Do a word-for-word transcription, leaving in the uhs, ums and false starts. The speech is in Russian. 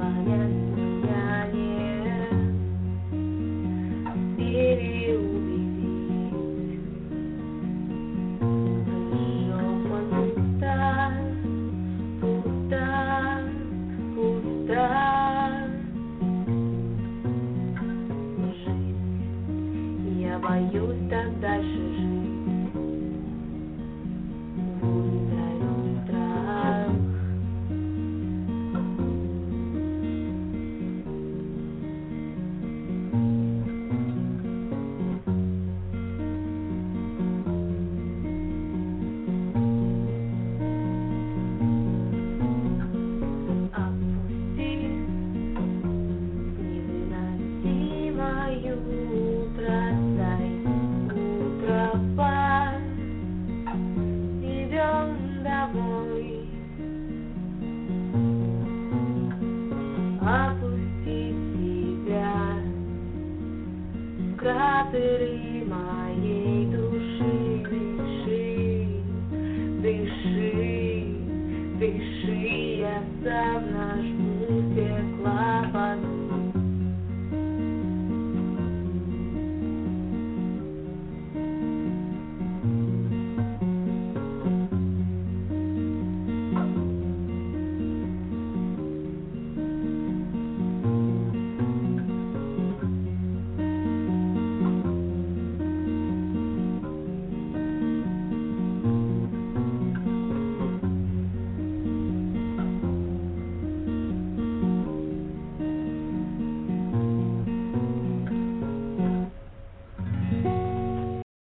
понять сияние, переубедить. Жопа пуста, пуста, пуста. Жизнь, я боюсь так дальше жить. Выдаю страх. Отпусти невыносимое утро, дай утро пас. Идем домой. Опусти себя в кратеры моей души. Дыши, дыши, дыши, я сам нажму.